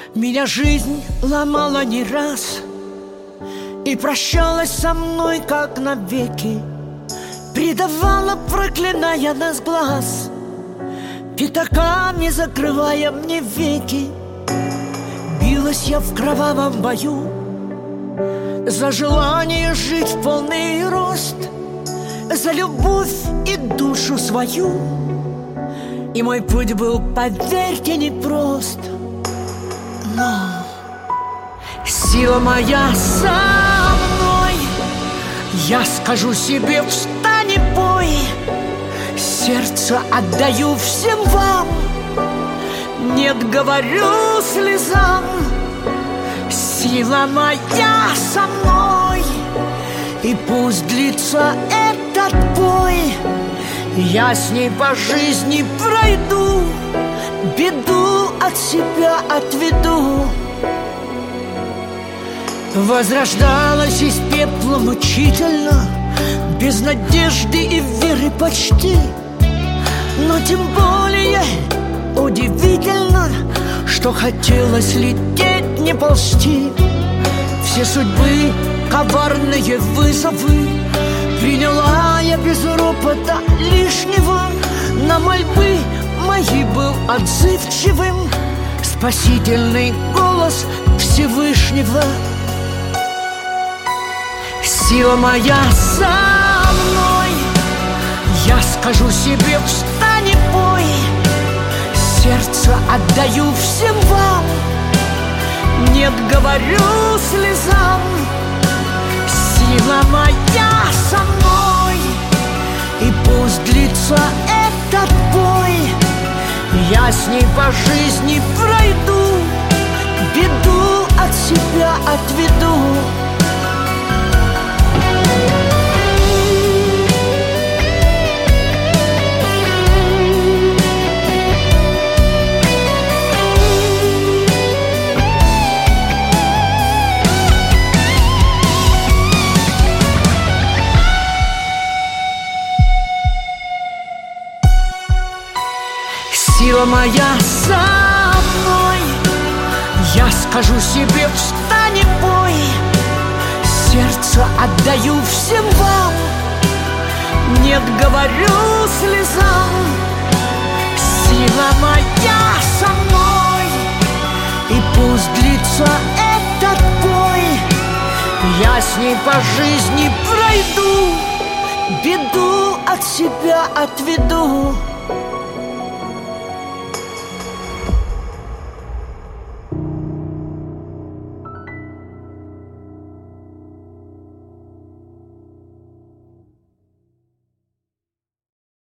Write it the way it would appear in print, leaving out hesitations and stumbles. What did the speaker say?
Меня жизнь ломала не раз и прощалась со мной, как навеки. Предавала, проклиная нас глаз, пятаками закрывая мне веки. Билась я в кровавом бою за желание жить в полный рост, за любовь и душу свою. И мой путь был, поверьте, непрост. Но сила моя со мной. Я скажу себе: встань и пой. Сердце отдаю всем вам. Нет, говорю слезам. Сила моя со мной. И пусть длится этот бой, я с ней по жизни пройду, беду от себя отведу. Возрождалась из пепла мучительно, без надежды и веры почти. Но тем более удивительно, что хотелось лететь, не ползти. Все судьбы коварные вызовы приняла я без ропота лишнего. На мольбы мои был отзывчивым спасительный голос Всевышнего. Сила моя со мной. Я скажу себе: встань и пой. Сердце отдаю всем вам. Нет, говорю слезам. Сила моя со мной. И пусть длится этот бой, я с ней по жизни пройду, беду от себя отведу. Сила моя со мной. Я скажу себе: встань и пой. Сердце отдаю всем вам. Нет, говорю слезам. Сила моя со мной. И пусть длится этот бой, я с ней по жизни пройду, беду от себя отведу.